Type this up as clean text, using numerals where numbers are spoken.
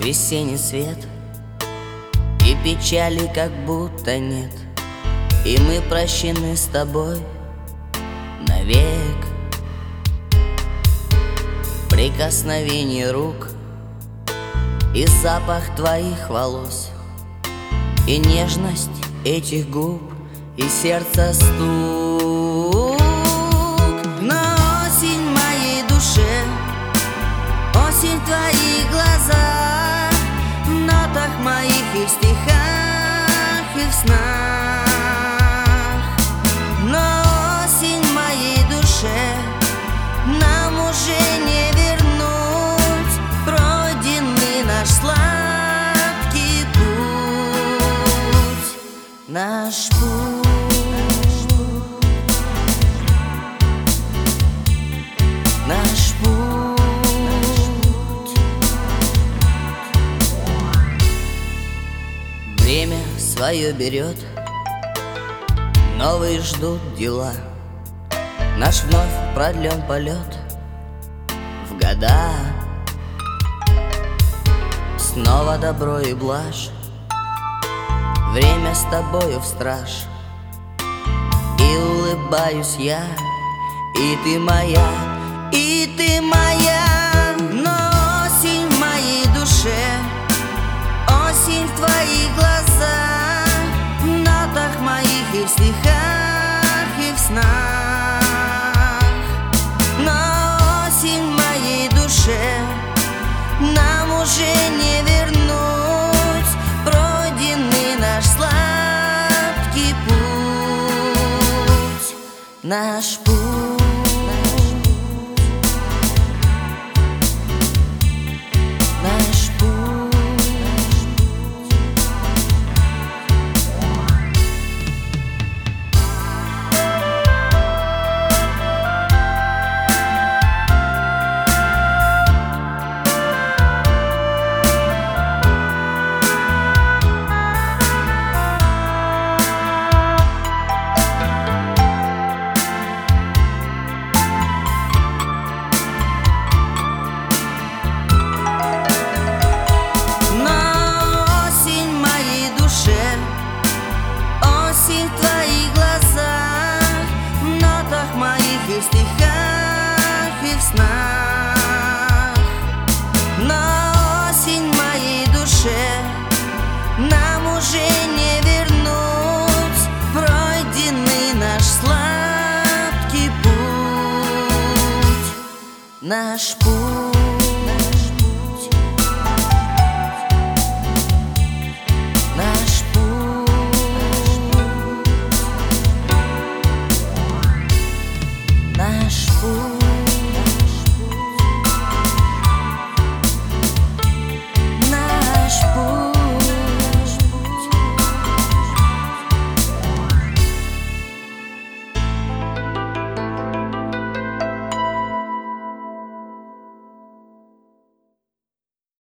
весенний свет, и печали как будто нет, и мы прощены с тобой навек. Прикосновение рук и запах твоих волос, и нежность этих губ, и сердце стук. Но осень в моей душе, осень в твоих глазах, в нотах моих и в стихах, и в снах. Но осень в моей душе, нам уже не вернуть пройденный наш сладкий путь. Наш путь, наш путь. Время свое берет, новые ждут дела. Наш вновь продлен полет в года. Снова добро и блажь, время с тобою в страж. И улыбаюсь я, и ты моя, и ты моя. Но осень в моей душе, осень в твоих глазах, в нотах моих и в стихах, и в снах. Но осень в моей душе, нам уже не вернуть пройденный наш сладкий путь. Наш путь. Осень в твоих глазах, в нотах моих и в стихах, и в снах. Но осень в моей душе, нам уже не вернуть пройденный наш сладкий путь. Наш путь.